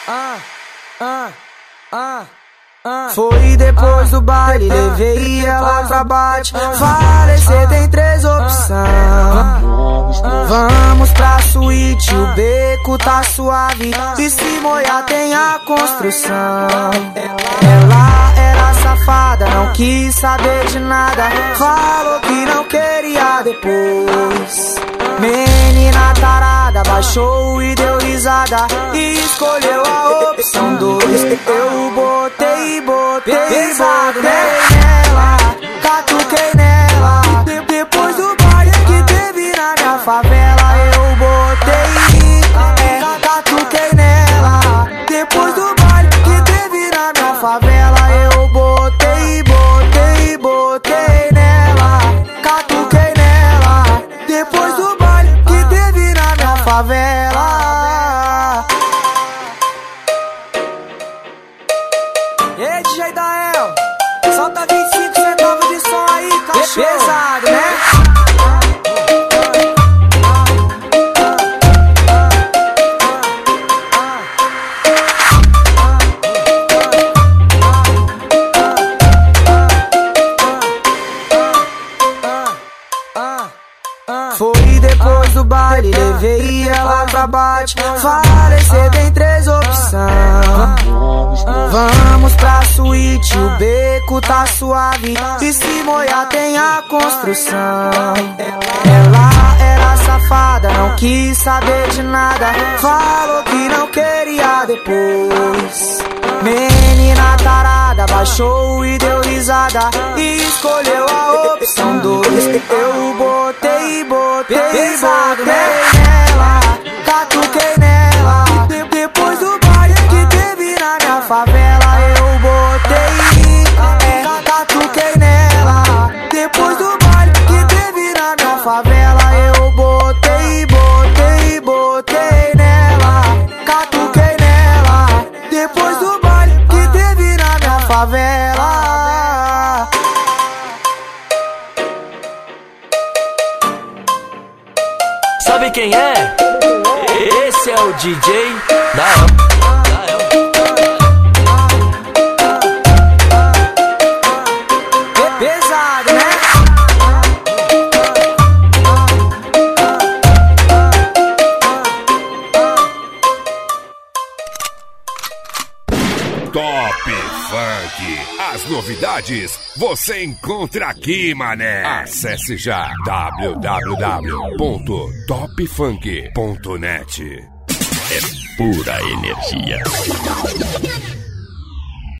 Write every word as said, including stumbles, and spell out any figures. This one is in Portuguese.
Ah, ah, ah, ah. Foi depois do baile, levei ela pra bate. Falei, cê tem três opções. Vamos pra suíte, o beco tá suave. E se molhar tem a construção. Ela era safada, não quis saber de nada. Falou que não queria depois. Menina tarada, baixou e deu risada. E escolheu a opção dois. Eu botei, botei, botei nela, catuquei nela. Depois do baile que teve na minha favela, eu botei, é, catuquei nela. Depois do baile que teve na minha favela, eu botei, botei, botei nela, catuquei nela. Depois do baile que teve na minha favela. Ei, D J Dael, solta vinte e cinco centavos de som aí, cachorro. Pesado, né? Foi depois do baile, levei ela pra bate. Falei, cê tem três opções. Vamos pra suíte, o beco tá suave. E se molhar tem a construção. Ela era safada, não quis saber de nada. Falou que não queria depois. Menina tarada, baixou e deu risada. E escolheu a opção dois. Eu botei, botei, botei nela, catuquei nela. Depois do baile que teve na minha favela, eu botei, é, catuquei nela. Depois do baile que teve na minha favela, eu botei, botei, botei nela, catuquei nela. Depois do baile que teve na minha favela. Sabe quem é? Esse é o D J Dael. Pesado, né? Top Funk. As novidades você encontra aqui, mané. Acesse já w w w ponto top funk ponto net. É pura energia.